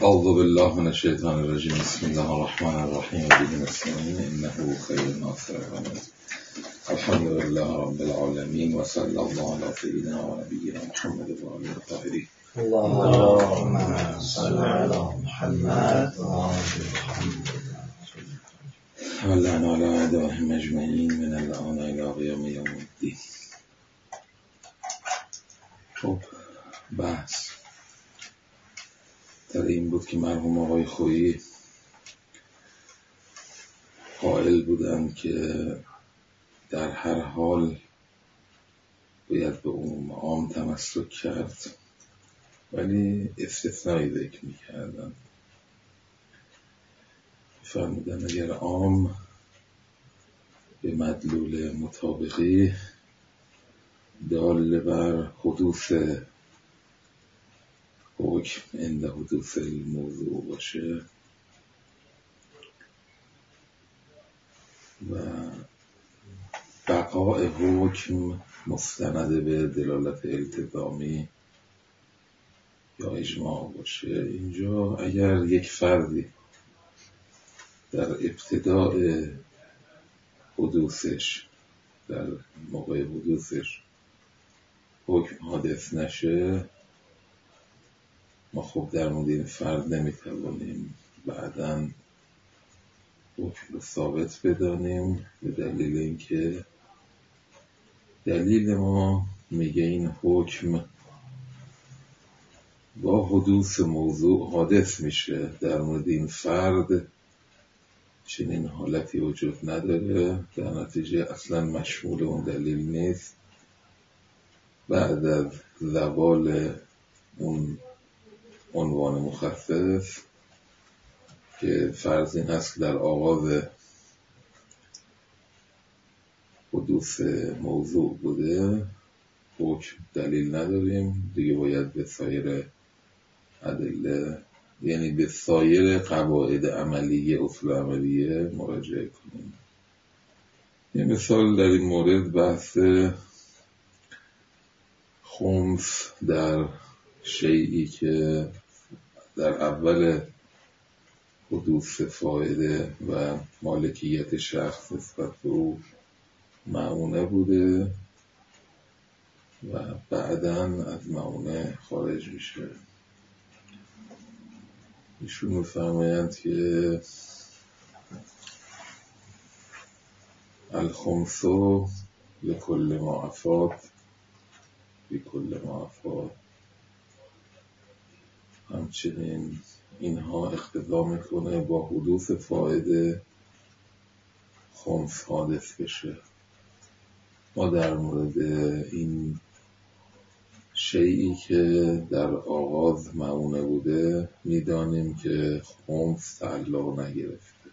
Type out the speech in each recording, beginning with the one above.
اعوذ بالله من الشیطان الرجیم. بسم الله الرحمن الرحیم. بدین نستعین انه خیر الناصر. الحمد لله رب العالمین و صلی الله علی سیدنا و نبینا محمد و آله الطاهرین. اللهم صل علی محمد و آل محمد و لعن علی اعدائهم اجمعین من الان الی قیام یوم الدین. خب بحث در این بود که مرحوم آقای خویی قائل بودند که در هر حال باید به عموم عام تمسک کرد، ولی استثنایی ذکر می‌کردند. فرمودند اگر عام به مدلول مطابقی دال بر حدوث حکم عند حدوث الموضوع باشه و بقاء حکم مستند به دلالت التزامی یا اجماع باشه، اینجا اگر یک فردی در ابتداء حدوثش، در موقع حدوثش حکم حادث نشه، ما خب در مورد این فرد نمیتوانیم بعداً حکم رو ثابت بدانیم، به دلیل اینکه دلیل ما میگه این حکم با حدوث موضوع حادث میشه. در مورد این فرد چنین حالتی وجود نداره، در نتیجه اصلا مشمول اون دلیل نیست. بعد از زوال اون عنوان مخصص که فرض این هست در آغاز حدوث موضوع بوده، حکم دلیل نداریم دیگه، باید به سایر ادله، یعنی به سایر قواعد عملیه، اصول عملیه مراجعه کنیم. یه مثال در این مورد بحث خمس در شیئی که در اول حدوث فایده و مالکیت شخص نسبت به او معونه بوده و بعداً از معونه خارج میشه. ایشون می‌فرمایند که الخمس لکل ما افاد بکل ما افاد. همچنین اینها اقتضا میکنه با حدوث فایده خمس حادث بشه. ما در مورد این شیئی که در آغاز معونه بوده میدانیم که خمس تعلق نگرفته.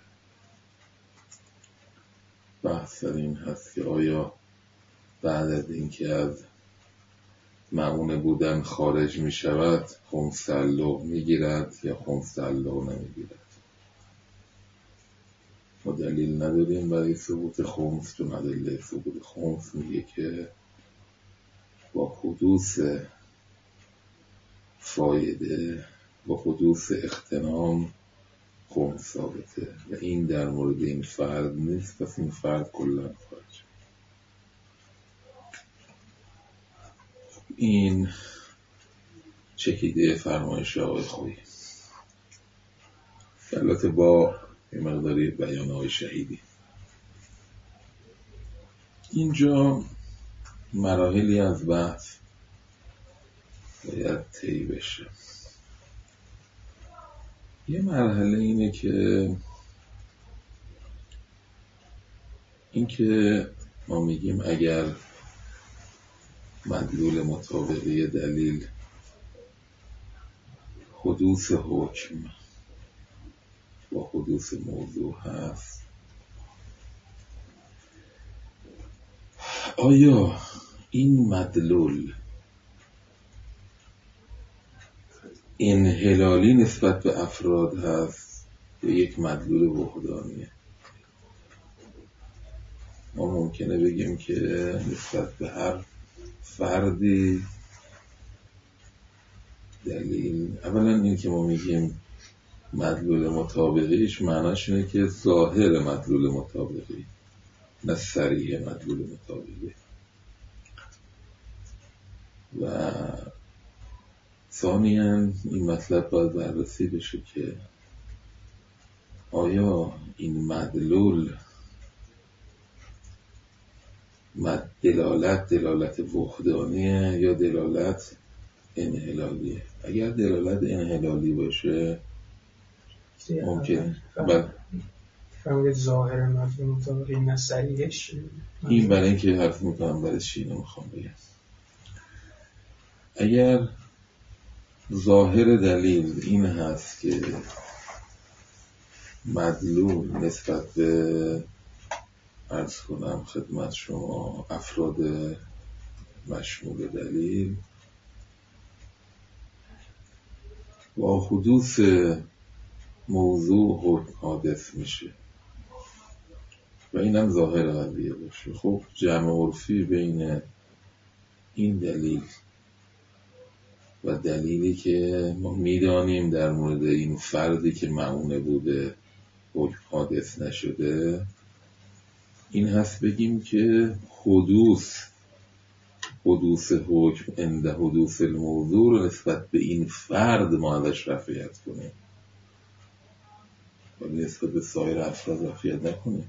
بحث این هست که آیا بعد از اینکه از معونه بودن خارج می شود خمس تعلق می گیرد یا خمس تعلق نمی گیرد. ما دلیل نداریم برای ثبوت خمس، چون ادله ثبوت خمس میگه که با حدوث فایده، با حدوث اغتنام خمس ثابته و این در مورد این فرد نیست، پس این فرد کلا خارج. این چکیده فرمایش آقای خویی، البته با یه مقداری بیان آقای شهیدی. اینجا مراحلی از بحث باید طی بشه. یه مرحله اینه که ما میگیم اگر مدلول مطابقی دلیل حدوث حکم با حدوث موضوع هست، آیا این مدلول انحلالی نسبت به افراد هست یا یک مدلول وحدانیه؟ ما ممکنه بگیم که نسبت به هر فردی دلیل، اولا این که ما میگیم مدلول مطابقیش معناش اینه که ظاهر مدلول مطابقی، نه صریح مدلول مطابقی. و ثانیاً این مطلب باید بررسی بشه که آیا این مدلول دلالت وحدانیه یا دلالت انحلالیه؟ اگر دلالت انحلالی باشه ممکن فرمودید ظاهر مدلول مطابقی نه صریحش. این برای اینکه حرف میکنم برای چی نمیخوام بگم. اگر ظاهر دلیل این هست که مدلول نسبت به عرض کنم خدمت شما افراد مشمول دلیل با حدوث موضوع حادث میشه و اینم ظاهر قضیه باشه، خب جمع عرفی بین این دلیل و دلیلی که ما میدانیم در مورد این فردی که معونه بوده حکم حادث نشده این هست بگیم که حدوث حکم عند حدوث الموضوع رو نسبت به این فرد ما ازش رفعیت کنیم ولی نسبت به سایر افراد رفعیت نکنیم.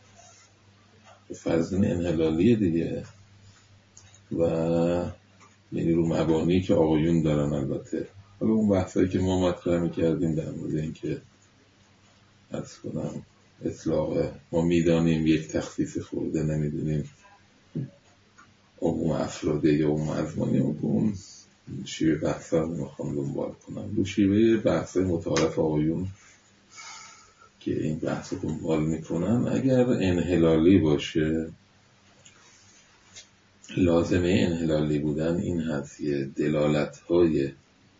فرضین انحلالیه دیگه و یعنی رو مبانی که آقایون دارن. البته حالا اون بحثایی که ما مطرح می‌کردیم در مورد این که عرض کنم اطلاق ما میدانیم یک تخصیص خورده نمیدونیم عموم افراده یا عموم ازمانی، اون شیوه بحث رو میخوام دنبال کنم. رو شیوه بحث متعارف آقایون که این بحث رو دنبال میکنن اگر انحلالی باشه لازمه انحلالی بودن این هست که دلالت‌های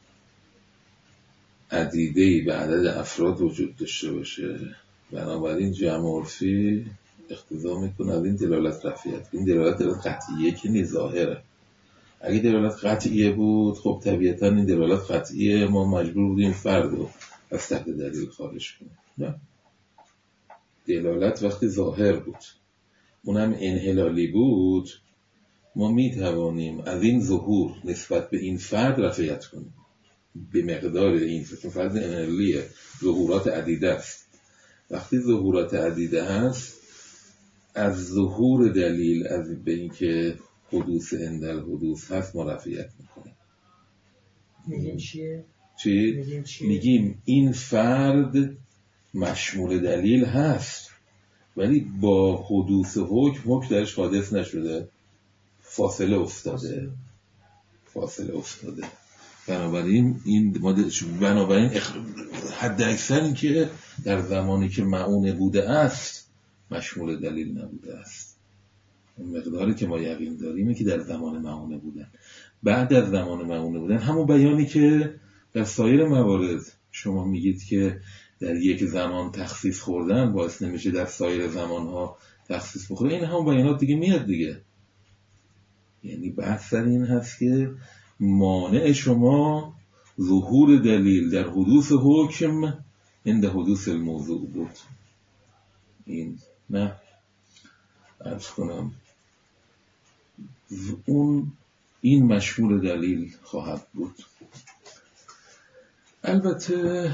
عدیده‌ای به عدد افراد وجود داشته باشه، بنابراین جمع عرفی اقتضا میکنه از این دلالت رفعیت. این دلالت قطعیه که نیست ظاهره. اگه دلالت قطعیه بود خب طبیعتا این دلالت قطعیه ما مجبور بودیم فرد رو از تحت دلیل خارج کنیم. نه، دلالت وقتی ظاهر بود اونم انحلالی بود ما میتوانیم از این ظهور نسبت به این فرد رفعیت کنیم به مقدار این فرد انحلالیه. ظهورات عدیده است. وقتی ظهورات عدیده هست از ظهور دلیل از به این که حدوث اندل حدوث هست ما رفعیت میکنیم. میگیم چیه؟ چی؟ میگیم این فرد مشمول دلیل هست ولی با حدوث حکم درش حادث نشده، فاصله افتاده. بنابراین حد اکثر این که در زمانی که معونه بوده است مشمول دلیل نبوده است. اون مقداری که ما یقین داریم که در زمان معونه بودن. بعد از زمان معونه بودن همون بیانی که در سایر موارد شما میگید که در یک زمان تخصیص خوردن باعث نمیشه در سایر زمانها تخصیص بخوره، این همون بیانات دیگه میاد دیگه. یعنی بحث سر این هست که مانع شما ظهور دلیل در حدوث حکم عند حدوث الموضوع بود. این نه عرض کنم این مشمول دلیل خواهد بود. البته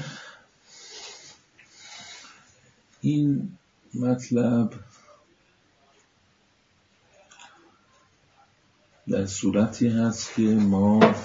این مطلب در صورتی هست که ما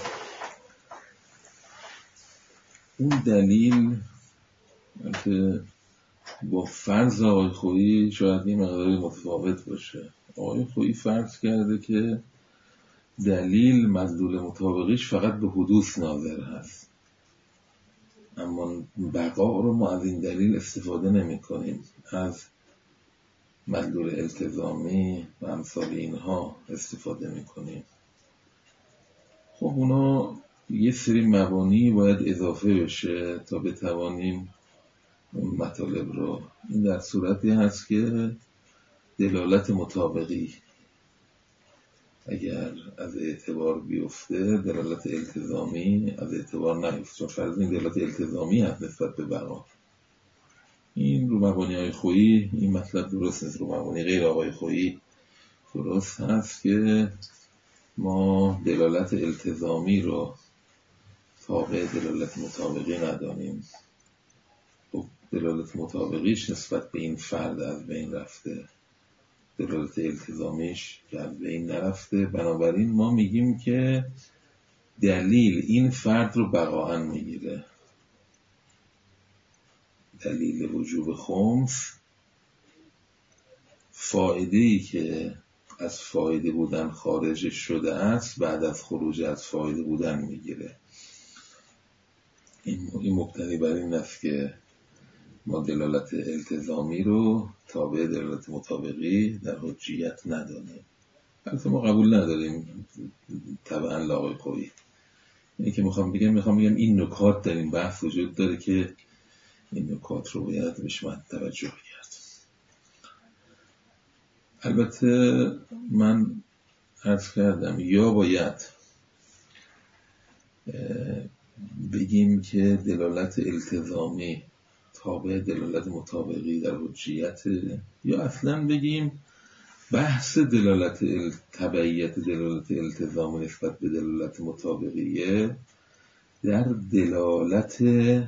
اون دلیل که با فرض آقای خویی شاید این مقداری متفاوت باشه. آقای خویی فرض کرده که دلیل مدلول مطابقیش فقط به حدوث ناظر هست، اما بقا رو ما از این دلیل استفاده نمی کنیم، از مدلول التزامی و امثال اینها استفاده می کنیم. خب اونا یه سری مبانی باید اضافه بشه تا بتوانیم اون مطالب رو. این در صورتی هست که دلالت مطابقی اگر از اعتبار بیفته دلالت التزامی از اعتبار نیفته، چون فرض این دلالت التزامی هست نسبت به بقا. این رو مبانی خویی این مطلب درست نیست، رو مبانی غیر آقای خویی درست هست که ما دلالت التزامی رو تابع دلالت مطابقی ندانیم. خب دلالت مطابقیش نسبت به این فرد از بین رفته، دلالت التزامیش که از بین نرفته، بنابراین ما میگیم که دلیل این فرد رو بقاهن میگیره. دلیل وجوب خمس فایده‌ای که از فایده بودن خارج شده است بعد از خروج از فایده بودن میگیره. این مبتنی بر این است که ما دلالت التزامی رو تابع دلالت مطابقی در حجیت ندانیم. البته ما قبول نداریم طبعا لاغای قوی. اینی که میخوام بگم این نکات در این بحث وجود داره که این نکات رو باید بهش توجه کرد. البته من عرض کردم یا باید بگیم که دلالت التزامی تابع دلالت مطابقی در حجیت، یا اصلا بگیم بحث دلالت تبعیت دلالت التزامی نسبت به دلالت مطابقیه در دلالت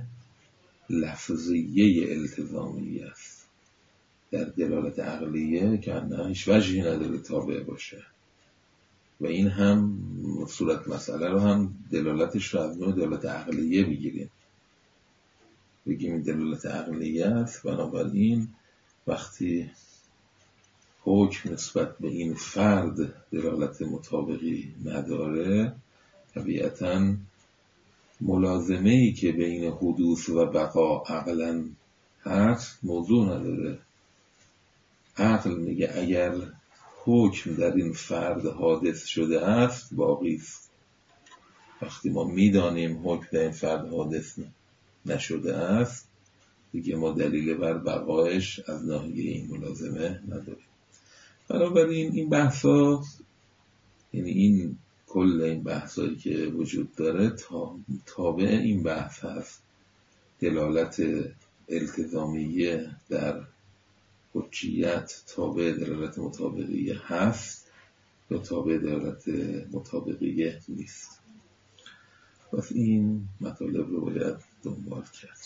لفظیه التزامی است. در دلالت عقلیه که نه هیچ وجهی نداره تابع باشه و این هم صورت مسئله رو هم دلالتش رو از نوع دلالت عقلیه بگیریم، بگیم این دلالت عقلیه است. بنابراین وقتی حکم نسبت به این فرد دلالت مطابقی نداره، طبیعتاً ملازمه‌ای که بین حدوث و بقا عقلاً هست موضوع نداره. عقل میگه اگر حکم در این فرد حادث شده است باقی است. وقتی ما میدانیم حکم در این فرد حادث نشده است دیگه ما دلیل بر بقایش از ناحیه این ملازمه نداریم. بنابراین این بحثا، یعنی این کل این بحثایی که وجود داره تابع این بحث هست. دلالت التزامیه در حجیت تابع دلالت مطابقیه هست یا تابع دلالت مطابقیه نیست. پس این مطالب رو باید دنبال کرد.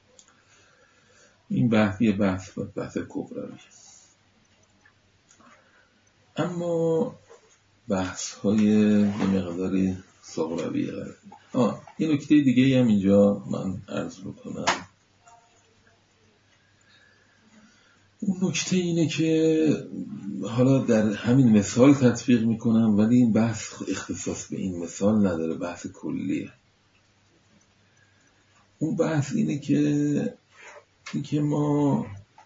این بحث کبروی. اما بحث های یه مقداری صغروی قرار. این نکته دیگه هم اینجا من عرض بکنم. اون نکته اینه که حالا در همین مثال تطبیق میکنم ولی این بحث اختصاص به این مثال نداره، بحث کلیه. اون بحث اینه که ما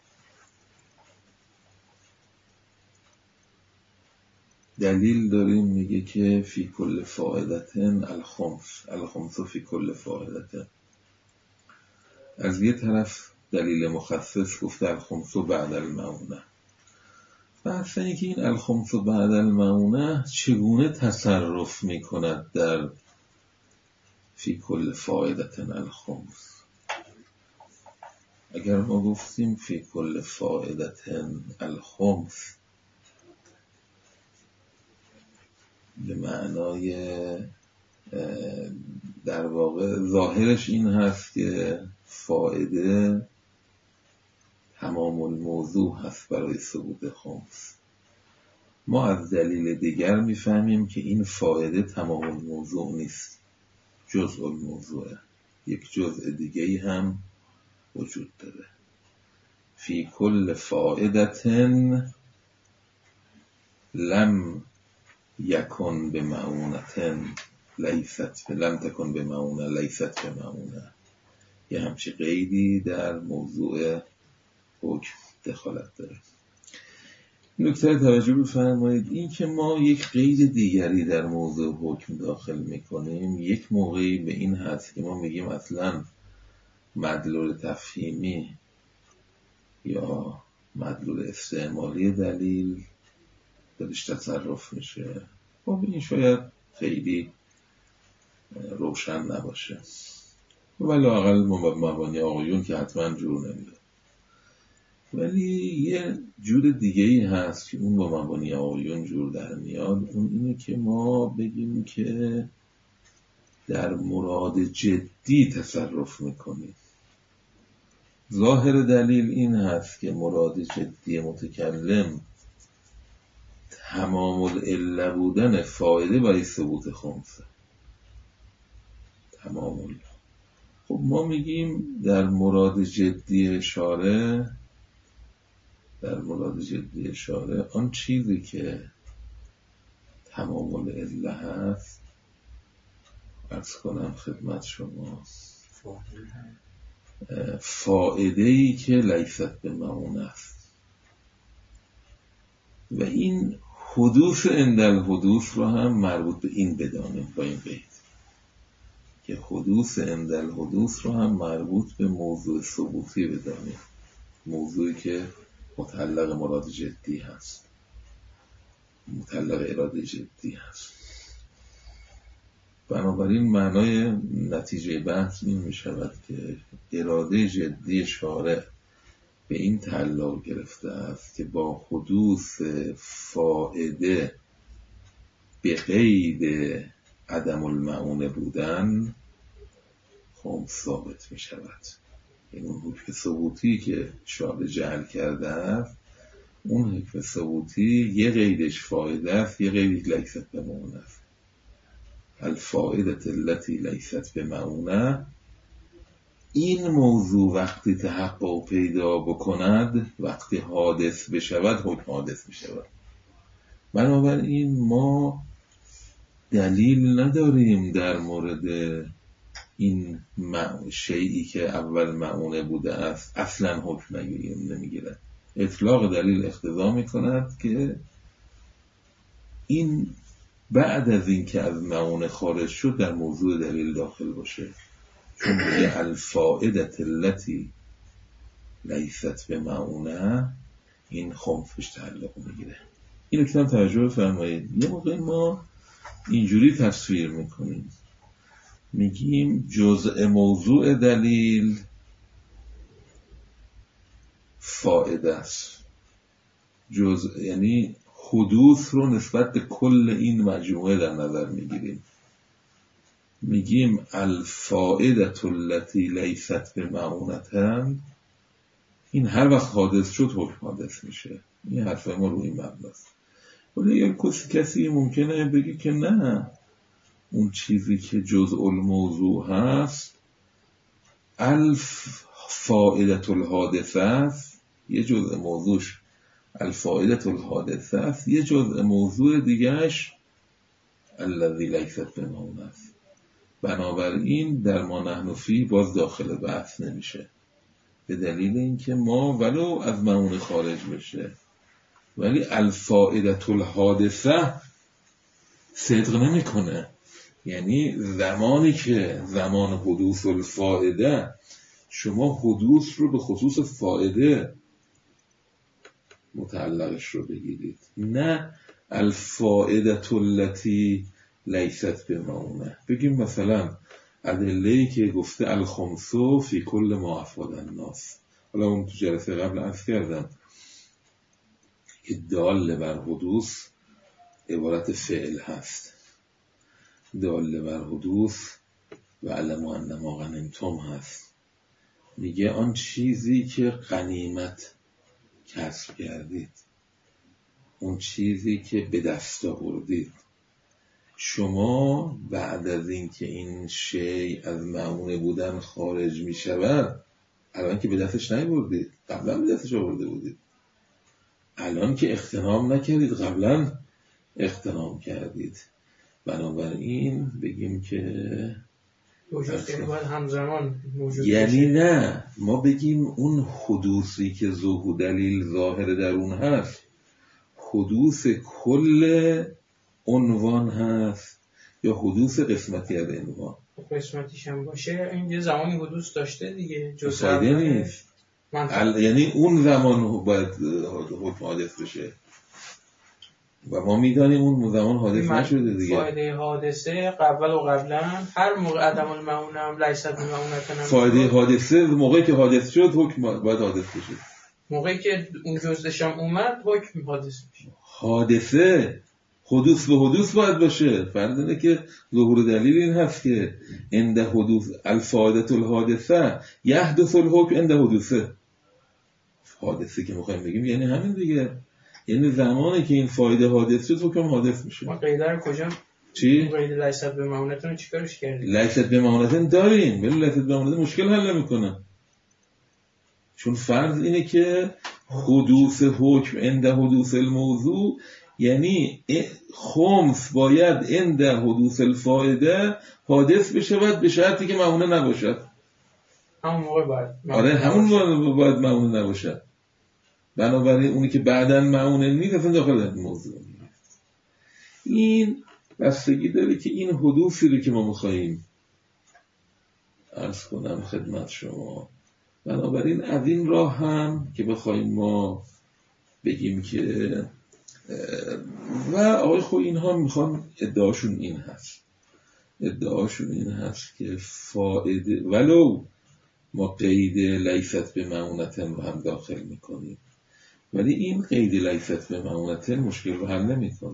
دلیل داریم میگه که فی کل فائدتن الخمس فی کل فائدتن. از یه طرف دلیل مخصص گفته الخمس بعد المعونه، بحث اینه که این الخمس بعد المعونه چگونه تصرف میکند در فی کل فائدتن الخمس. اگر ما گفتیم فی کل فائدتن الخمس به معنای در واقع ظاهرش این هست که فائده تمام الموضوع هست برای ثبوت خمس. ما از دلیل دیگر میفهمیم که این فائده تمام الموضوع نیست، جزء الموضوعه، یک جزء دیگه‌ای هم وجود داره. فی کل فائدتن لم یکن به معونتن لیست، لم تکن به معونه لیست به معونه. یه همچی قیدی در موضوع حکم دخالت داره. نکته توجه بفرمایید، این که ما یک قید دیگری در موضوع حکم داخل میکنیم یک موقعی به این هست که ما میگیم اصلا مدلول تفهیمی یا مدلول استعمالی دلیل درش تصرف میشه خب این شاید خیلی روشن نباشه، ولی لااقل مبانی آقایون که حتما جور نمیده. ولی یه جور دیگه ای هست که اون با مبانی آقایون جور در میاد. اون اینه که ما بگیم که در مراد جدی تصرف میکنیم. ظاهر دلیل این هست که مراد جدی متکلم تمام العله بودن فایده برای ثبوت خمسه. تمام العله. خب ما میگیم در مراد جدی اشاره، آن چیزی که تمام العله هست، عرض کنم خدمت شما، فائده‌ای که لیست به معون است و این حدوث اندل حدوث رو هم مربوط به این بدانیم. با این قید که حدوث اندل حدوث رو هم مربوط به موضوع ثبوتی بدانیم، موضوعی که متعلق مراد جدی هست، متعلق اراده جدی هست. بنابراین معنای نتیجه بحث این می شود که اراده جدی شارع به این تعلق گرفته است که با حدوث فائده به قید عدم المعون بودن خمس ثابت می شود. یعنی اون حکم ثبوتی که شارع جعل کرده است، اون حکم ثبوتی یه قیدش فائده است، یه قیدش لیست به معون است. الفائده التي لیست به معونه، این موضوع وقتی تحقق پیدا بکند، وقتی حادث بشود، حکم حادث بشود. بنابراین ما دلیل نداریم در مورد این شیئی که اول معونه بوده است اصلا حکم نمیگیرد. اطلاق دلیل اقتضا میکند که این بعد از این که از معونه خارج شد در موضوع دلیل داخل باشه، چون میگه الفائده التي لیست به معونه، این خمسش تعلق میگیره. اینو که هم توجه فرمایید. یه موقع ما اینجوری تصویر میکنیم، میگیم جزء موضوع دلیل فائده است، یعنی حدوث رو نسبت به کل این مجموعه در نظر میگیریم. میگیم الفائده التي لیست به معونتن، این هر وقت حادث شد حکم حادث میشه. این حرف ما روی این مبناست. ولی یک کسی ممکنه بگی که نه، اون چیزی که جزء الموضوع هست الفائده الحادثه است، یه جزء موضوعش الفائده الحادثه است، یه جزء موضوع دیگهش الذی لیست به معون است. بنابراین در ما نحن فی باز داخل بحث نمیشه، به دلیل اینکه ما ولو از معون خارج بشه ولی الفائده الحادثه صدق نمیکنه. یعنی زمانی که زمان حدوث الفائده، شما حدوث رو به خصوص فائده متعلقش رو بگیرید، نه الفائده التي لیست به معونه. بگیم مثلا ادله‌ای که گفته الخمسو فی کل ما افاد الناس، حالا اون تو جلسه قبل عرض کردم که دال بر حدوث عبارت فعل هست، دال بر حدوث و علم ان ما غنمتم هست. میگه آن چیزی که غنیمت کسب کردید، اون چیزی که به دست آوردید، شما بعد از این که این شی از معونه بودن خارج می شود، الان که به دستش نیاوردید، قبلا به دستش آورده بودید، الان که اغتنام نکردید، قبلا اغتنام کردید. بنابراین بگیم که باید همزمان موجود یعنی بشه. نه، ما بگیم اون حدوثی که ظهور دلیل ظاهر در اون هست حدوث کل عنوان هست یا حدوث قسمتی از عنوان. قسمتیش هم باشه این یه زمانی حدوث داشته دیگه، فایده نیست. یعنی اون زمان باید حکم حادث بشه، و ما میدانیم اون زمان حادث نشده دیگه. فایده حادثه قبل و قبلا هر موقع عدم المعونه هم لیست بمعونتن. فایده حادثه موقعی که حادث شد حکم باید حادث بشه. موقعی که اون جزش هم اومد حکم حادث میشه. حادثه حدوث به حدوث باید باشه. فرض اینه که ظهور دلیل این هست که عند حدوث الفائده الحادثه یحدث الحکم عند حدوثه. حادثه که میخوایم بگیم یعنی همین دیگه، یعنی زمانی که این فایده حادث شد حکم حادث میشه. ما قیده رو کجا؟ چی؟ قید لیست به معونتون رو چیکارش کردیم؟ لیست به معونتن داریم ولی لیست به معونتن مشکل حل نمیکنه. چون فرض اینه که حدوث حکم عند حدوث الموضوع، یعنی خمس باید عند حدوث الفائده حادث بشود به شرطی که معونه نباشد. همون موقع باید. آره همون باید معونه نباشد. بنابراین اونی که بعداً معونه نیست اصلا داخل موضوع نیست. این بستگی داره که این حدوثی رو که ما می‌خوایم عرض کنم خدمت شما. بنابراین از این راه هم که بخوایم ما بگیم که و آقای خو اینها میخوان ادعاشون این هست که فائده ولو ما قید لیست به معونتن رو هم داخل میکنیم ولی این قید لیست به معونتن مشکل رو حل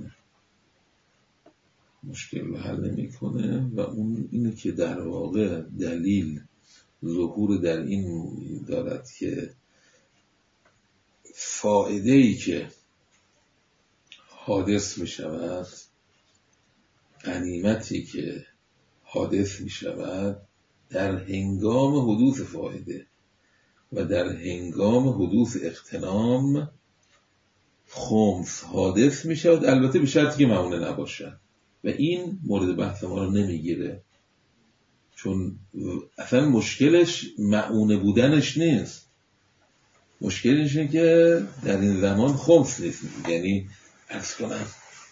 نمیکنه و اون اینه که در واقع دلیل ظهور در این دارد که فائده‌ای که حادث می شود، غنیمتی که حادث می شود در هنگام حدوث فائده و در هنگام حدوث اغتنام خمس حادث می شود، البته به شرطی که معونه نباشد و این مورد بحث ما رو نمیگیره چون اصلا مشکلش معونه بودنش نیست، مشکلش اینه که در این زمان خمس نیست. یعنی عرض کنم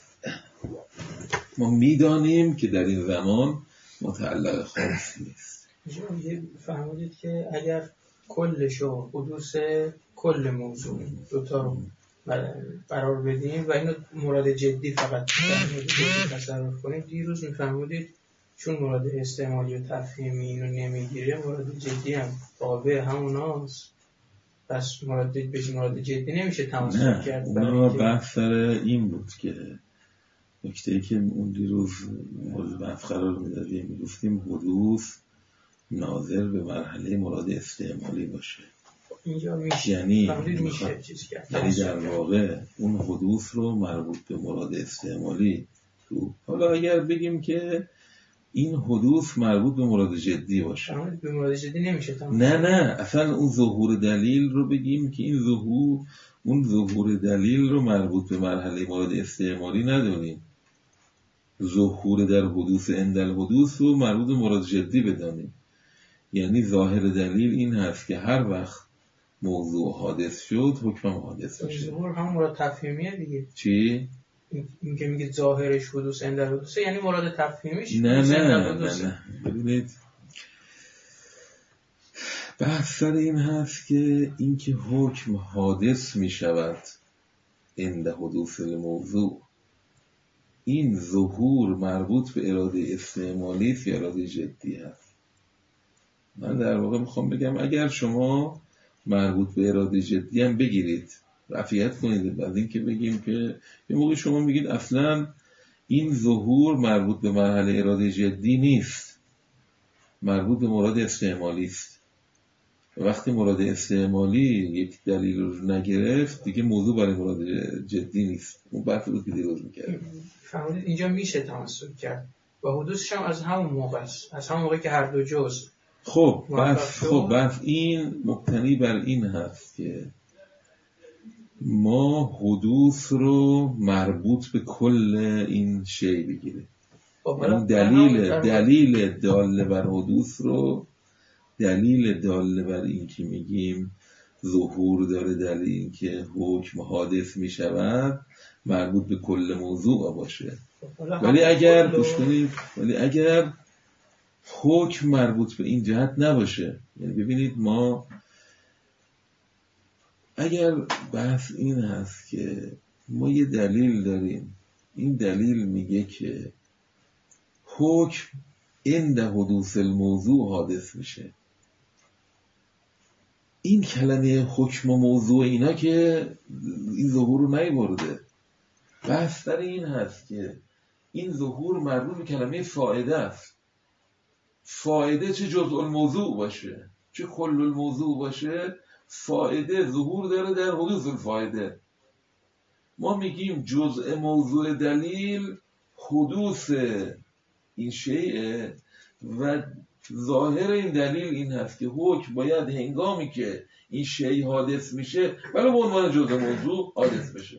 ما میدانیم که در این زمان متعلق خمس نیست. فهمیدید که اگر کلشو حدوث کل موضوع دوتا رو قرار بدیم و اینو مراد جدی فقط تصرف کنیم، دیروز میفهمیدید چون مراد استعمالی و تفهیمی اینو نمیگیره مراد جدی هم تابع هموناست، پس مراد جدی نمیشه تمثیل کرد. نه بحث سر این بود که نکته‌ای که اون دیروز مورد بحث قرار میدادیم میگفتیم حدوث ناظر به مرحله مراد استعمالی باشه. اینجا میشه یعنی میشه چیز کرد، یعنی در واقع اون حدوث رو مربوط به مراد استعمالی تو. حالا اگر بگیم که این حدوث مربوط به مراد جدی باشه، به مراد جدی نمیشه نه اصلا اون ظهور دلیل رو بگیم که این ظهور دلیل رو مربوط به مرحله مراد استعمالی ندونیم، ظهور در حدوث عند الحدوث رو مربوط به مراد جدی بدانیم. یعنی ظاهر دلیل این هست که هر وقت موضوع حادث شد حکم حادث باشه. ظهور هم مراد تفهیمیه دیگه. چی؟ این که میگه ظاهرش حدوث عند الحدوث یعنی مراد تفهیمیش نه. ببینید بحث سر این هست که اینکه حکم حادث می شود عند حدوث الموضوع، این ظهور مربوط به اراده استعمالی است یا اراده جدی هست. من در واقع میخوام بگم اگر شما مربوط به اراده جدی هم بگیرید رفعیت کنید از این که بگیم که یه موقع شما میگید اصلا این ظهور مربوط به مرحله اراده جدی نیست، مربوط به مراد استعمالی است. وقتی مراد استعمالی یک دلیل رو نگرفت دیگه موضوع برای مراد جدی نیست. اون بحث رو که دیروز میکردیم فهمیدید اینجا میشه تمثیل کرد و حدوثش هم از همون موقع است، از همون موقع که هر دو جزء. خب بحث این مبتنی بر این هست که ما حدوث رو مربوط به کل این شی بگیره. یعنی دلیل داله بر حدوث رو، دلیل داله بر این که میگیم ظهور داره در این که حکم حادث میشود مربوط به کل موضوع باشه. ولی اگر حکم مربوط به این جهت نباشه، یعنی ببینید ما اگر بحث این هست که ما یه دلیل داریم، این دلیل میگه که حکم عند حدوث الموضوع حادث میشه. این کلمه حکم و موضوع اینا که این ظهور رو نیورده. بحث در این هست که این ظهور مربوط به کلمه فائده است. فائده چه جزء الموضوع باشه چه کل الموضوع باشه، فائده ظهور داره در حدوث الفائده. ما میگیم جزء موضوع دلیل حدوث این شیء و ظاهر این دلیل این هست که حکم باید هنگامی که این شیء حادث میشه ولی به عنوان جزء موضوع حادث بشه.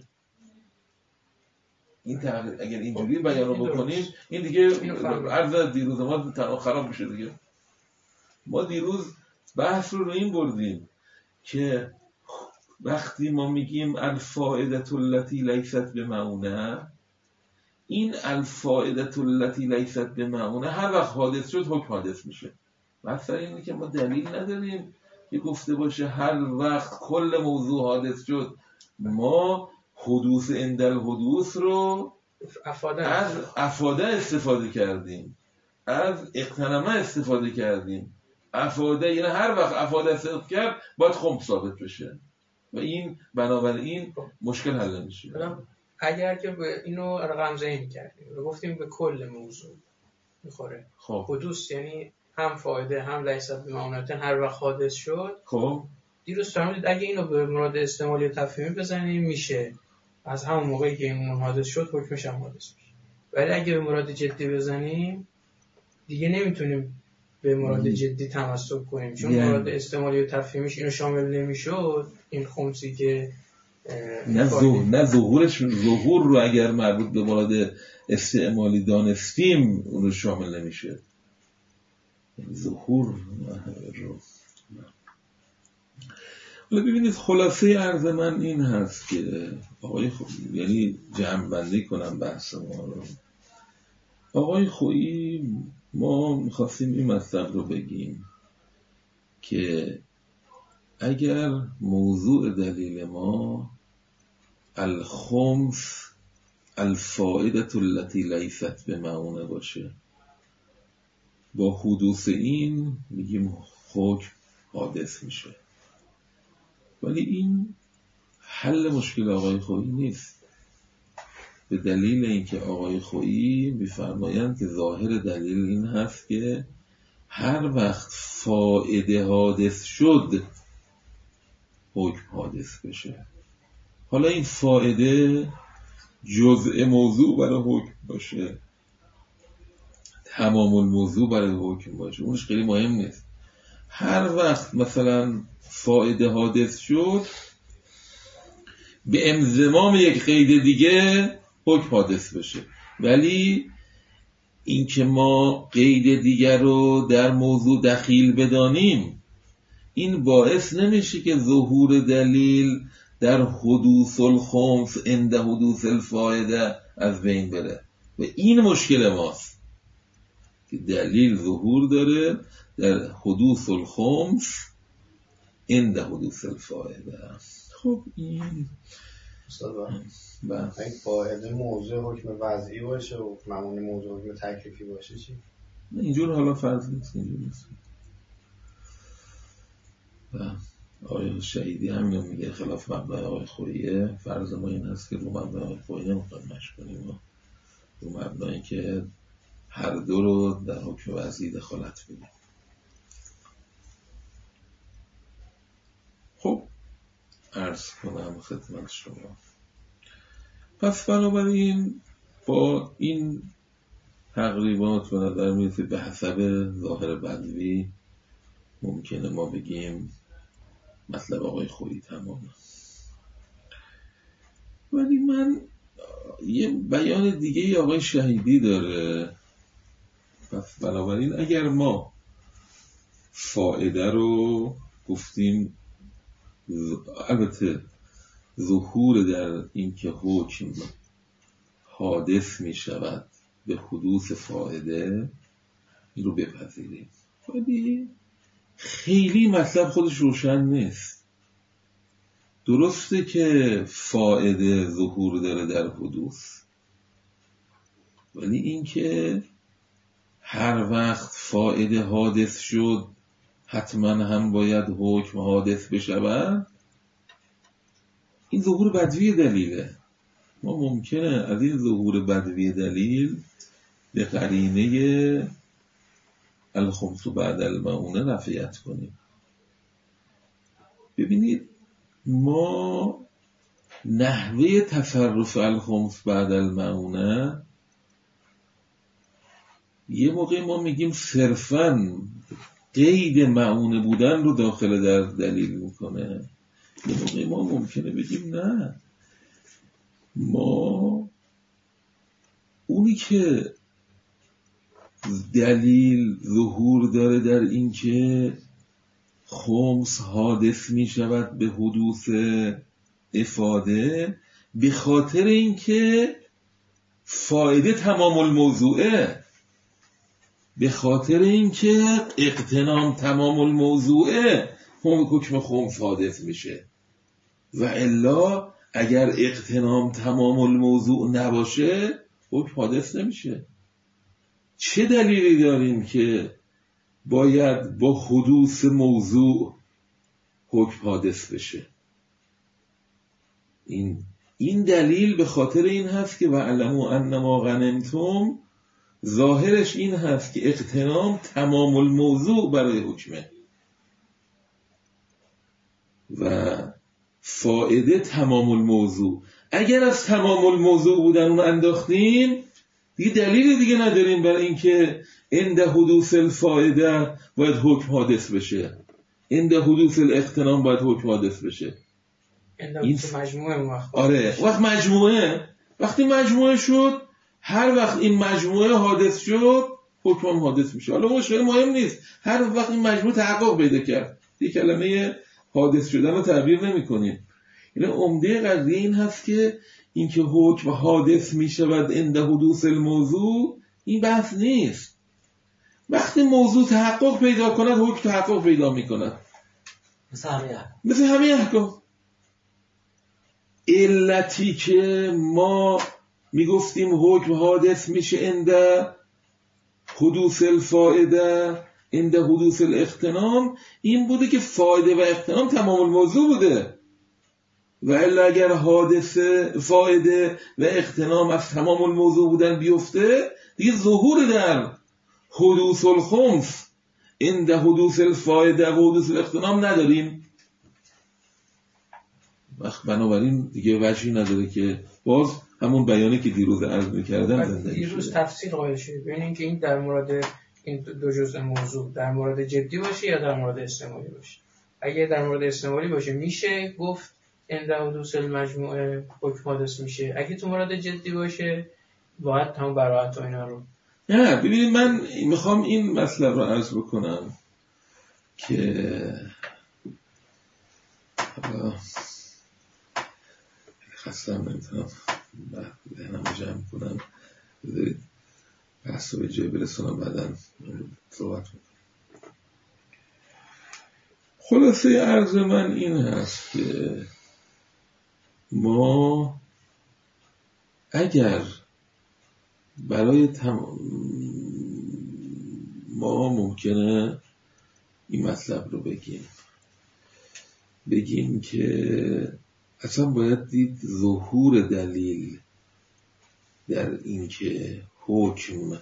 این اگر اینجوری بیان رو بکنیم این دیگه عرض دیروز ما خراب میشه دیگه. ما دیروز بحث رو این بردیم که وقتی ما میگیم الفائده التي لیست بمعونه، این الفائده التي لیست بمعونه هر وقت حادث شد حکم حادث میشه. مثلا اینه که ما دلیل نداریم که گفته باشه هر وقت کل موضوع حادث شد. ما حدوث عند الحدوث رو از افاده استفاده کردیم، از اقتنمه استفاده کردیم. افاده یعنی هر وقت افاده استفاده کرد باید خمس ثابت بشه و این بنابراین مشکل حل میشه. اگر که اینو رقم‌زنی کردیم و گفتیم به کل موضوع میخوره، خب حدوث یعنی هم فایده هم لیست بمعونتن هر وقت حادث شد. خب دیروز فرمودید اگه اینو به مراد استعمالی تفهیمی بزنیم میشه از همون موقعی که این حادث شد حکمش هم حادث میشه. ولی اگه به مراد جدی بزنیم دیگه نمیتونیم به مراد جدی تمسک کنیم، چون مراد استعمالی و تفهیمیش اینو شامل نمیشد. این خمسی که نه ظهور رو اگر مربوط به مراد استعمالی دانستیم اون رو شامل نمیشه. ظهور رو حالا ببینید خلاصه عرض من این هست که آقای یعنی جمع بندی کنم بحث ما رو. آقای خویی ما میخواستیم این مطلب رو بگیم که اگر موضوع دلیل ما الخمس الفائده التي لیست بمعونه باشه، با حدوث این میگیم حکم حادث میشه. ولی این حل مشکل آقای خویی نیست، به دلیل اینکه آقای خویی میفرمایند که ظاهر دلیل این هست که هر وقت فائده حادث شد حکم حادث بشه. حالا این فائده جزء موضوع برای حکم باشه، تمام الموضوع برای حکم باشه، اونش خیلی مهم نیست. هر وقت مثلا فائده حادث شد به انضمام یک قید دیگه حکم حادث بشه. ولی اینکه ما قید دیگر رو در موضوع دخیل بدانیم این باعث نمیشه که ظهور دلیل در حدوث الخمس عند حدوث الفائده از بین بره و این مشکل ماست که دلیل ظهور داره در حدوث الخمس عند حدوث الفائده. خب این اگه فائده موضوع حکم وضعی باشه و معمول موضوع حکم تکلیفی باشه چی؟ اینجور حالا فرض نیست، اینجور نیست. آقای شهیدی همین میگه خلاف مبنای آقای خوییه. فرض ما این هست که رو مبنای آقای خویی نمیخوایم مشق کنیم و رو مبنایی که هر دو رو در حکم وضعی دخالت بدیم. خب عرض کنم خدمت شما. پس بنابراین با این تقریبات به نظر میرسه به حسب ظاهر بدوی ممکنه ما بگیم مطلب آقای خویی تمامه. ولی من یه بیان دیگه آقای شهیدی داره. پس بنابراین اگر ما فائده رو گفتیم البته ظهور در این که حکم حادث می شود به حدوث فائده این رو بپذیریم، ولی خیلی مطلب خودش روشن نیست. درسته که فائده ظهور داره در حدوث، ولی این که هر وقت فائده حادث شد حتما هم باید حکم حادث بشود، این ظهور بدوی دلیله. ما ممکنه از این ظهور بدوی دلیل به قرینه الخمس بعد المعونه رفعیت کنیم. ببینید ما نحوه تصرف الخمس بعد المعونه، یه موقع ما میگیم صرفاً قید معونه بودن رو داخل در دلیل میکنه، یه موقع ما ممکنه بگیم نه، ما اونی که دلیل ظهور داره در این که خمس حادث می شود به حدوث افاده، به خاطر این که فایده تمام الموضوعه، به خاطر این که اقتنام تمام الموضوعه حکم خمس حادث میشه. و الا اگر اقتنام تمام الموضوع نباشه حکم حادث نمیشه. چه دلیلی داریم که باید با حدوث موضوع حکم حادث بشه؟ این دلیل به خاطر این هست که وَاعْلَمُوا أَنَّمَا غَنِمْتُمْ، ظاهرش این هست که اقتنام تمام الموضوع برای حکمه و فائده تمام الموضوع. اگر از تمام الموضوع بودن اون انداختیم دیگه دلیل دیگه نداریم برای اینکه عند حدوث الفائده باید حکم حادث بشه، عند حدوث الاقتنام باید حکم حادث بشه. این مجموعه آره، وقتی مجموعه شد، هر وقت این مجموعه حادث شد حکم حادث میشه. حالا مشکل مهم نیست، هر وقت این مجموعه تحقق پیدا کرد، یک کلمه حادث شدن رو تعبیر نمی کنیم. یعنی عمده قضیه این هست که اینکه حکم حادث می شود عند حدوث الموضوع، این بحث نیست. وقتی موضوع تحقق پیدا کند حکم تحقق پیدا می کند، مثل همه احکام. علتی که ما می گفتیم حکم حادث میشه عند حدوث الفائده عند حدوث الاقتنام، این بوده که فایده و اقتنام تمام الموضوع بوده. و الا اگر حادثه فایده و اقتنام از تمام الموضوع بودن بیفته، دیگه ظهور در حدوث الخمس عند حدوث الفایده و حدوث الاقتنام نداریم. بنابراین دیگه وجهی نداره که باز همون بیانی که دیروز عرض می‌کردم زنده دیروز تفصیل قائل شد ببینید که این در مورد این دو جزء موضوع در مورد جدی باشه یا در مورد استعمالی باشه. اگه در مورد استعمالی باشه میشه گفت عند حدوث المجموعه حکم حادث میشه، اگه تو مورد جدی باشه باید هم براحت و اینا رو. نه ببینید، من میخوام این مطلب رو عرض بکنم که خستم نمیتونم ذهنم رو جمع کنم، بذارید بحث رو به جای برسونم بعدا صحبت کنم. خلاصه عرض من این هست که ما اگر برای ما ممکنه این مطلب رو بگیم که اصلا باید دید ظهور دلیل در این که حکم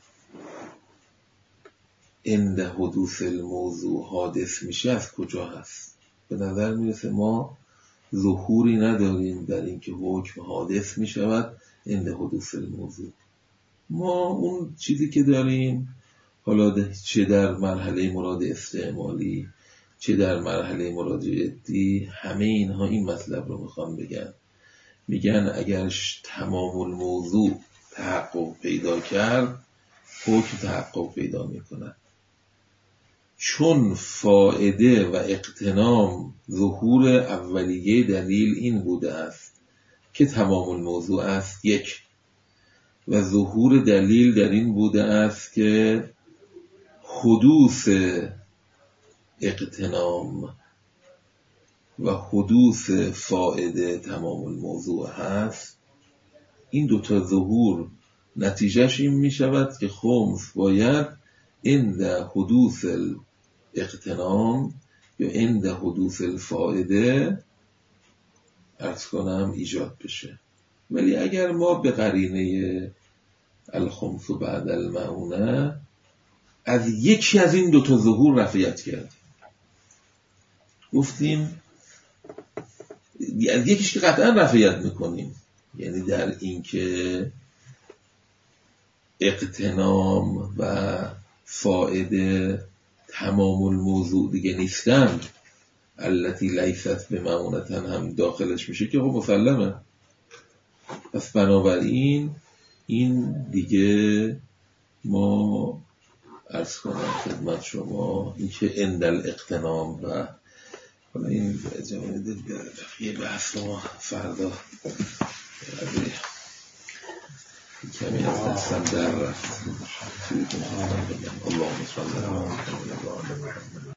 عند حدوث الموضوع حادث میشه از کجا هست. به نظر میرسه ما ظهوری نداریم در این که حکم حادث میشود عند حدوث الموضوع. ما اون چیزی که داریم، حالا چه در مرحله مراد استعمالی چه در مرحله مراد جدی، همه اینها این مطلب رو میخوان میگن اگر تمام الموضوع تحقق پیدا کرد حکم تحقق پیدا میکنه، چون فائده و اقتنام ظهور اولیه دلیل این بوده است که تمام الموضوع است یک، و ظهور دلیل در این بوده است که حدوث اقتنام و حدوث فائده تمام الموضوع هست، این دوتا ظهور نتیجهش این می شود که خمس باید عند حدوث الاغتنام یا عند حدوث الفائده عرض کنم ایجاد بشه. ولی اگر ما به قرینه الخمس و بعد المعونه از یکی از این دوتا ظهور رفعیت کردیم، گفتیم از یکیش که قطعا رفعیت میکنیم، یعنی در این که اغتنام و فائده تمام الموضوع دیگه نیستن، التي لیست به معونتن هم داخلش میشه که خب مسلمه. پس بنابراین این دیگه ما عرض کنم خدمت شما این که عند الاغتنام و حالا این جمعه یه بحث ما فردا کمی از دستم در رفت. اللهم صل علی محمد.